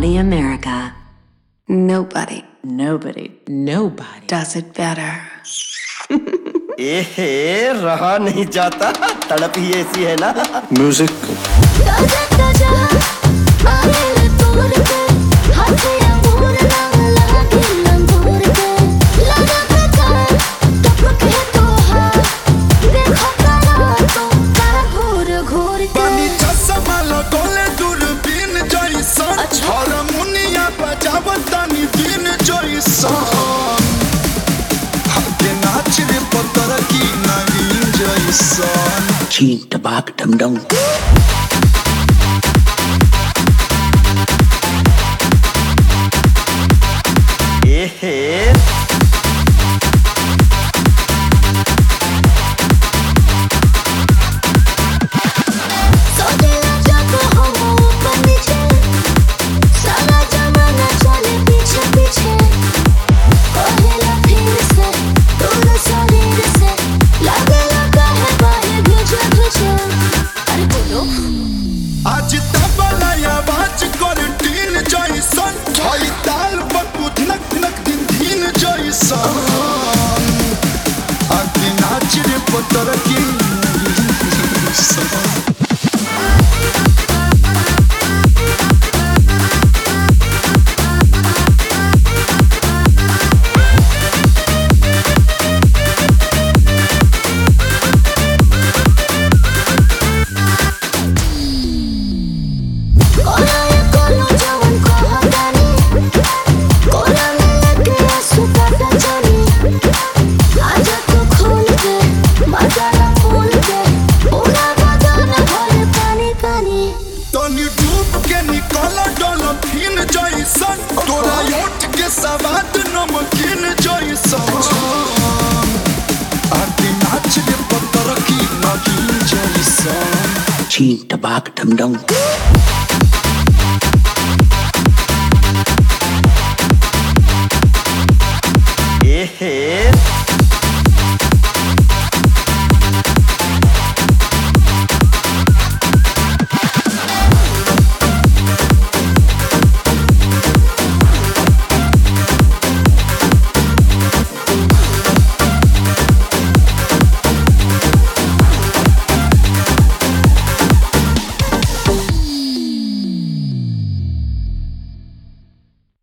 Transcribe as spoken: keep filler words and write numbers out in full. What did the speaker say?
Naughty America. Nobody. Nobody. Nobody. Does it better. ए रहा नहीं जाता, तड़प ही ऐसी है ना। Music Cheen tabak dum dum. ए आज तबलाया बाज कर टीन जैसन हई ताल बकु धनक धनक दिन दिन जैसन आगे नाच रे पतर की तोरा योट के सवाद नमकीन जैसन आगे नाच रे पत्थर की नगीन जैसन Cheen tabak dum dum.